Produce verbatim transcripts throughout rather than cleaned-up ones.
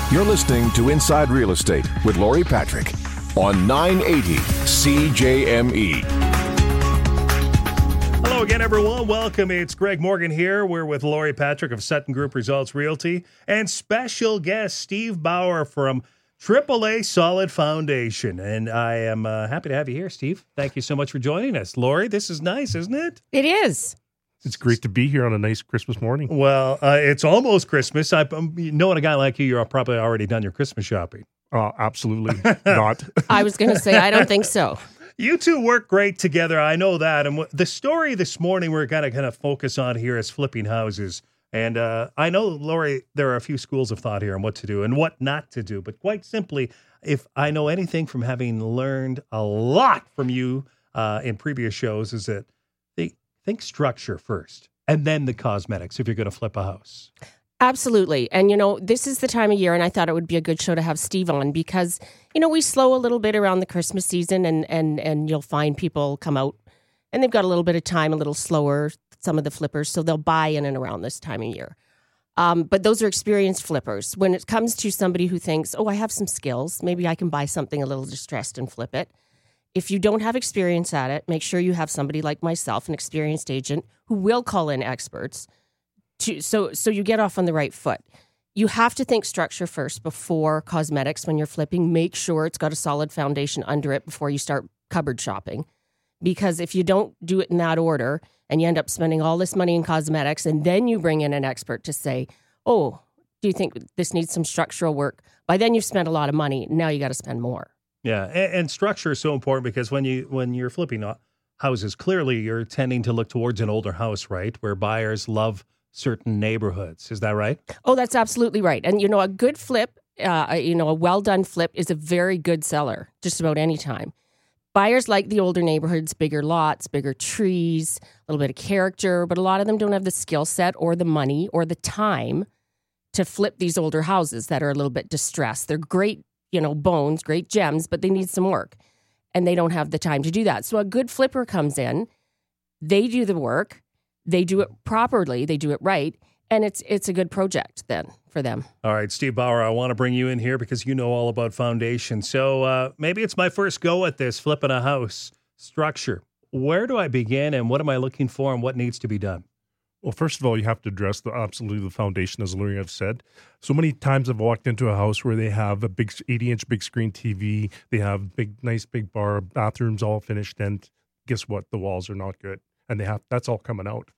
You're listening to Inside Real Estate with Lori Patrick on nine eighty C J M E. Hello again, everyone. Welcome. It's Greg Morgan here. We're with Lori Patrick of Sutton Group Results Realty and special guest Steve Bauer from triple A Solid Foundation. And I am uh, happy to have you here, Steve. Thank you so much for joining us. Lori, this is nice, isn't it? It is. It's great to be here on a nice Christmas morning. Well, uh, it's almost Christmas. I, um, knowing a guy like you, you're probably already done your Christmas shopping. Uh, absolutely not. I was going to say, I don't think so. You two work great together. I know that. And w- the story this morning we're going to kind of focus on here is flipping houses. And uh, I know, Lori, there are a few schools of thought here on what to do and what not to do. But quite simply, if I know anything from having learned a lot from you uh, in previous shows, is that they think structure first and then the cosmetics if you're going to flip a house. Absolutely. And, you know, this is the time of year, and I thought it would be a good show to have Steve on because, you know, we slow a little bit around the Christmas season and, and, and you'll find people come out and they've got a little bit of time, a little slower, some of the flippers, so they'll buy in and around this time of year. Um, but those are experienced flippers. When it comes to somebody who thinks, oh, I have some skills, maybe I can buy something a little distressed and flip it. If you don't have experience at it, make sure you have somebody like myself, an experienced agent, who will call in experts to so so you get off on the right foot. You have to think structure first before cosmetics when you're flipping. Make sure it's got a solid foundation under it before you start cupboard shopping. Because if you don't do it in that order and you end up spending all this money in cosmetics and then you bring in an expert to say, oh, do you think this needs some structural work? By then you've spent a lot of money. Now you got to spend more. Yeah, and, and structure is so important because when you when you're flipping houses, clearly you're tending to look towards an older house, right, where buyers love certain neighborhoods. Is that right? Oh, that's absolutely right. And you know, a good flip, uh, you know, a well done flip is a very good seller just about any time. Buyers like the older neighborhoods, bigger lots, bigger trees, a little bit of character, but a lot of them don't have the skill set or the money or the time to flip these older houses that are a little bit distressed. They're great, you know, bones, great gems, but they need some work and they don't have the time to do that. So a good flipper comes in, they do the work, they do it properly, they do it right, and it's it's a good project then for them. All right, Steve Bauer, I want to bring you in here because you know all about foundation. So uh, maybe it's my first go at this, flipping a house structure. Where do I begin and what am I looking for and what needs to be done? Well, first of all, you have to address the absolutely the foundation, as Lori have said. So many times I've walked into a house where they have a big eighty-inch big screen T V, they have big, nice big bar, bathrooms all finished, and guess what? The walls are not good, and they have that's all coming out.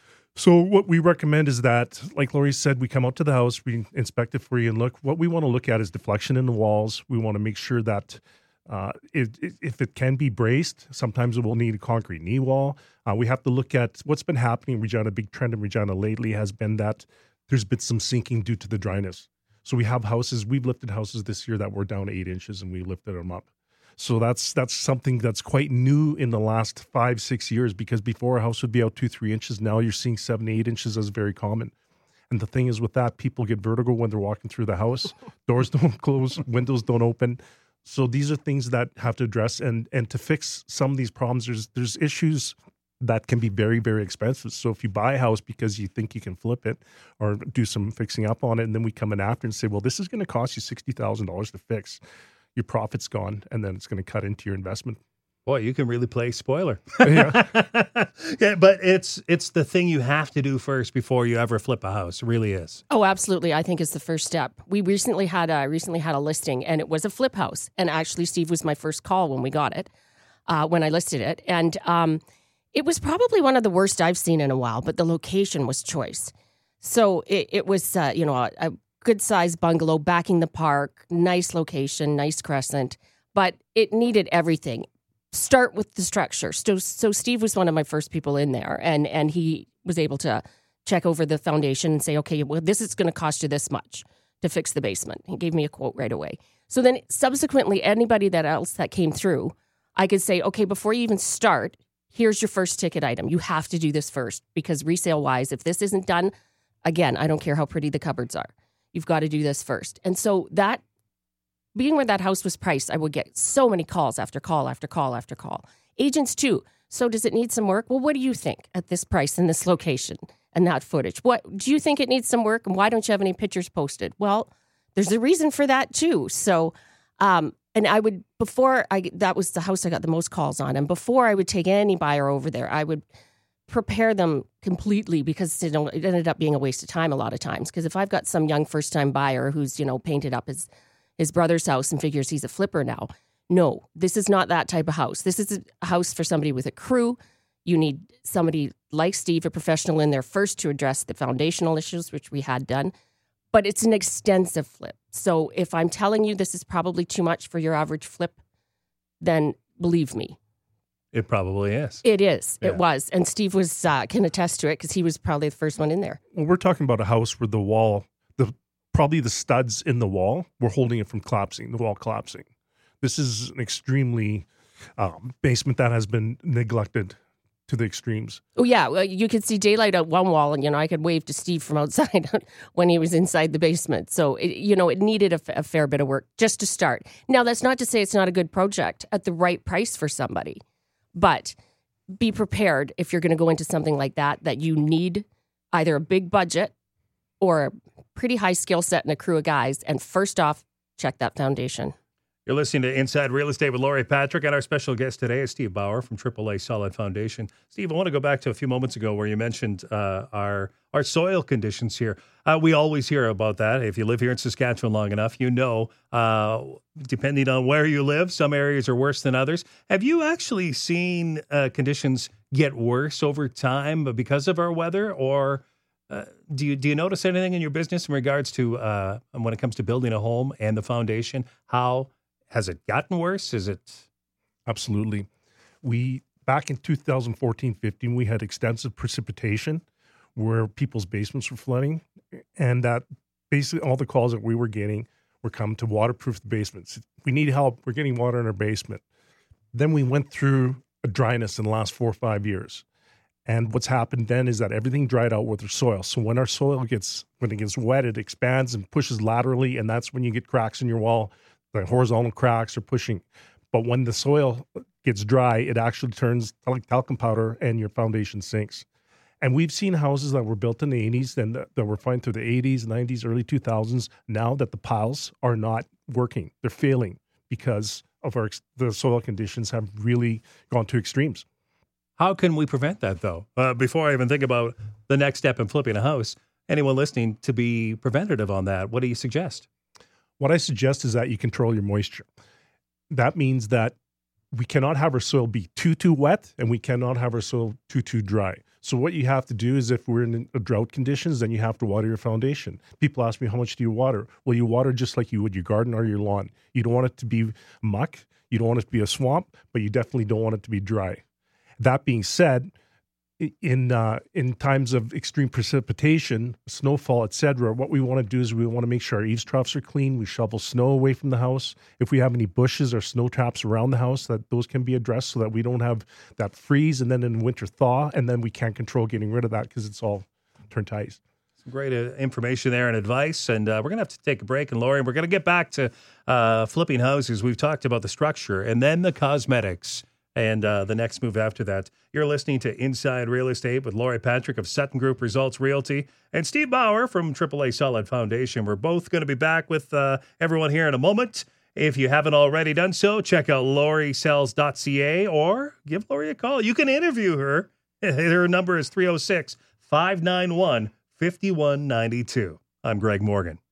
So what we recommend is that, like Lori said, we come out to the house, we inspect it for you, and look. What we want to look at is deflection in the walls. We want to make sure that uh, it, it, if it can be braced, sometimes it will need a concrete knee wall. Uh, we have to look at what's been happening in Regina. A big trend in Regina lately has been that there's been some sinking due to the dryness. So we have houses, we've lifted houses this year that were down eight inches and we lifted them up. So that's that's something that's quite new in the last five, six years because before a house would be out two, three inches. Now you're seeing seven, eight inches as very common. And the thing is with that, people get vertigo when they're walking through the house. Doors don't close, windows don't open. So these are things that have to address. And and to fix some of these problems, there's there's issues that can be very, very expensive. So if you buy a house because you think you can flip it or do some fixing up on it, and then we come in after and say, well, this is going to cost you sixty thousand dollars to fix. Your profit's gone, and then it's going to cut into your investment. Boy, you can really play spoiler. Yeah. Yeah, but it's it's the thing you have to do first before you ever flip a house. It really is. Oh, absolutely. I think it's the first step. We recently had a recently had a listing, and it was a flip house. And actually, Steve was my first call when we got it, uh, when I listed it. And um, it was probably one of the worst I've seen in a while, but the location was choice. So it, it was, uh, you know, a, a good-sized bungalow backing the park, nice location, nice crescent, but it needed everything. Start with the structure. So, so Steve was one of my first people in there, and and he was able to check over the foundation and say, okay, well, this is going to cost you this much to fix the basement. He gave me a quote right away. So then subsequently, anybody that else that came through, I could say, okay, before you even start, here's your first ticket item. You have to do this first because resale-wise, if this isn't done, again, I don't care how pretty the cupboards are. You've got to do this first. And so that, being where that house was priced, I would get so many calls after call after call after call. Agents too. So does it need some work? Well, what do you think at this price in this location and that footage? What do you think it needs some work? And why don't you have any pictures posted? Well, there's a reason for that too. So, um, and I would, before I, that was the house I got the most calls on. And before I would take any buyer over there, I would prepare them completely, because you know, it ended up being a waste of time a lot of times. Because if I've got some young first time buyer who's, you know, painted up his, his brother's house and figures he's a flipper now, no, this is not that type of house. This is a house for somebody with a crew. You need somebody like Steve, a professional in there first to address the foundational issues, which we had done. But it's an extensive flip. So if I'm telling you this is probably too much for your average flip, then believe me. It probably is. It is. Yeah. It was. And Steve was uh, can attest to it because he was probably the first one in there. Well, we're talking about a house where the wall, the probably the studs in the wall were holding it from collapsing, the wall collapsing. This is an extremely um, basement that has been neglected to the extremes. Oh, yeah. Well, you could see daylight out one wall, and, you know, I could wave to Steve from outside when he was inside the basement. So, it, you know, it needed a, f- a fair bit of work just to start. Now, that's not to say it's not a good project at the right price for somebody, but be prepared if you're going to go into something like that, that you need either a big budget or a pretty high skill set and a crew of guys. And first off, check that foundation. You're listening to Inside Real Estate with Lori Patrick, and our special guest today is Steve Bauer from triple A Solid Foundation. Steve, I want to go back to a few moments ago where you mentioned uh, our our soil conditions here. Uh, we always hear about that. If you live here in Saskatchewan long enough, you know, uh, depending on where you live, some areas are worse than others. Have you actually seen uh, conditions get worse over time because of our weather, or uh, do you do you notice anything in your business in regards to uh, when it comes to building a home and the foundation? How has it gotten worse? Is it? Absolutely. We, back in two thousand fourteen fifteen, we had extensive precipitation where people's basements were flooding, and that basically all the calls that we were getting were come to waterproof the basements. We need help. We're getting water in our basement. Then we went through a dryness in the last four or five years. And what's happened then is that everything dried out with our soil. So when our soil gets, when it gets wet, it expands and pushes laterally, and that's when you get cracks in your wall. The horizontal cracks are pushing. But when the soil gets dry, it actually turns like talcum powder and your foundation sinks. And we've seen houses that were built in the eighties and that, that were fine through the eighties, nineties, early two thousands, now that the piles are not working. They're failing because of our the soil conditions have really gone to extremes. How can we prevent that, though? Uh, before I even think about the next step in flipping a house, anyone listening to be preventative on that, what do you suggest? What I suggest is that you control your moisture. That means that we cannot have our soil be too, too wet, and we cannot have our soil too, too dry. So what you have to do is, if we're in drought conditions, then you have to water your foundation. People ask me, how much do you water? Well, you water just like you would your garden or your lawn. You don't want it to be muck. You don't want it to be a swamp, but you definitely don't want it to be dry. That being said, in uh, in times of extreme precipitation, snowfall, et cetera, what we want to do is we want to make sure our eaves troughs are clean. We shovel snow away from the house. If we have any bushes or snow traps around the house, that those can be addressed so that we don't have that freeze and then in winter thaw, and then we can't control getting rid of that because it's all turned to ice. Some great uh, information there and advice. And uh, we're going to have to take a break. And Lori, we're going to get back to uh, flipping houses. We've talked about the structure and then the cosmetics. And uh, the next move after that. You're listening to Inside Real Estate with Lori Patrick of Sutton Group Results Realty and Steve Bauer from triple A Solid Foundation. We're both going to be back with uh, everyone here in a moment. If you haven't already done so, check out lori sells dot c a or give Lori a call. You can interview her. Her number is three oh six, five nine one, five one nine two. I'm Greg Morgan.